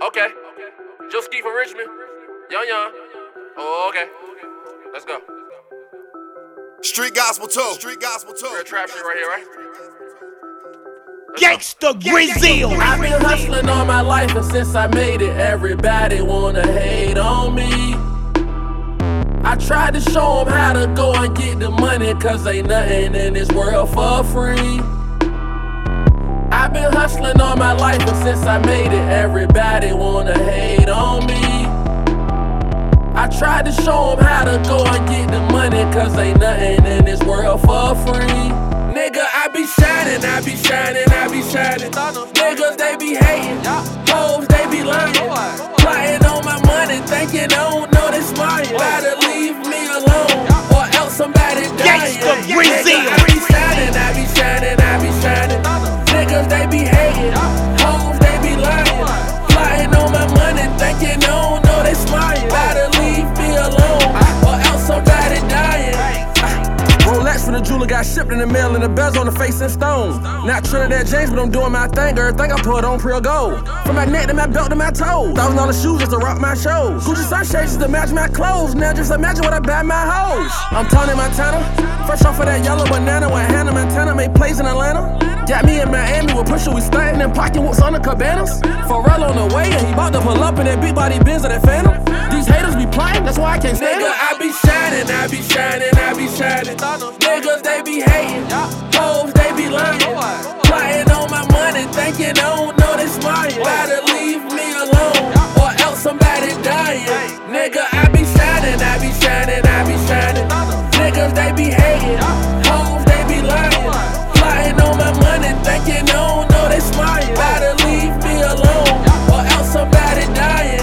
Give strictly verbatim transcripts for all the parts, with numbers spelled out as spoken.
Okay. Joe Ski from Richmond. Young Young. Oh, okay. Let's go. Street gospel too. Street gospel too. Real trap shit right here, right? Gangsta Grizzle. I've been hustling all my life, and since I made it, everybody wanna hate on me. I tried to show them how to go and get the money, cause ain't nothing in this world for free. I've been hustling all my life, and since I made it, everybody wanna hate on me. I tried to show them how to go and get the money, cause ain't nothing in this world for free. Nigga, I be shining, I be shining, I be shining. Niggas, they be hating, hoes, they be lying. Plotting on my money, thinking I don't know this mine. Better leave me alone, or else somebody dying. Nigga, I be shining, I be shining, I be shining. Niggas, they be hating, hoes, they be lying. Plotting on my money, thinking I don't know this mine. Better leave me alone, or else somebody dying. Rolex for the jeweler got shipped in the mail, and the bells on the face and stone. Not Trinidad James, but I'm doing my thing. Everything I put on pure gold. From my neck to my belt to my toes. Thousand dollar shoes just to rock my shows. Gucci sunshades just to match my clothes. Now just imagine what I buy my hoes. I'm Tony Montana, fresh off of that yellow banana with Hannah Montana. Made plays in Atlanta. Got me in Miami with Pusha, we stuntin' and pocket what's on the cabanas. Pharrell on the way, and he bout to pull up in that big body Benz of that Phantom. These haters be playing, that's why I can't stand it. I be shining, I be shining, I be shining. Niggas, they be hating, hoes, they be lying. Plotting on my money, thinking I don't know this mine. Better leave me alone, or else somebody dying. Nigga, I be shining, I be shining, I be shining. Niggas, they be hating, hoes, they be lying. Plotting on my money, thinking I don't know this mine. Better leave me alone, or else somebody dying.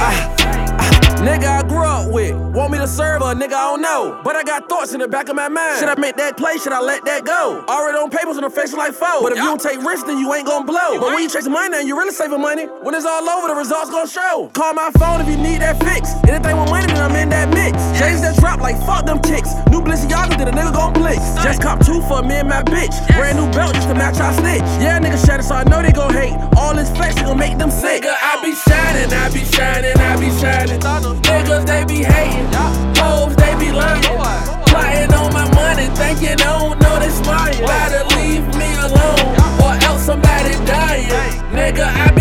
Nigga I grew up with, want me to serve a nigga I don't know. But I got thoughts in the back of my mind. Should I make that play, should I let that go? Already on papers on the face like foe. But if you don't take risks, then you ain't gon' blow. But when you chasing money, then you really saving money. When it's all over, the results gon' show. Call my phone if you need that fix. Anything with money, then I'm in that mix. Change that drop like fuck them kicks. New Balenciaga, then a nigga gon' blitz. Just cop two for me and my bitch. Brand new belt just to match our stitch. Yeah, nigga shattered, so I know they gon' hate. All this flex, they gon' make them sick. Nigga, I be shining, I be shining, I be shining. Niggas, they be hating, hoes, they be lying. Plotting on my money, thinking I don't know this mine. Better leave me alone, or else somebody dying. Nigga, I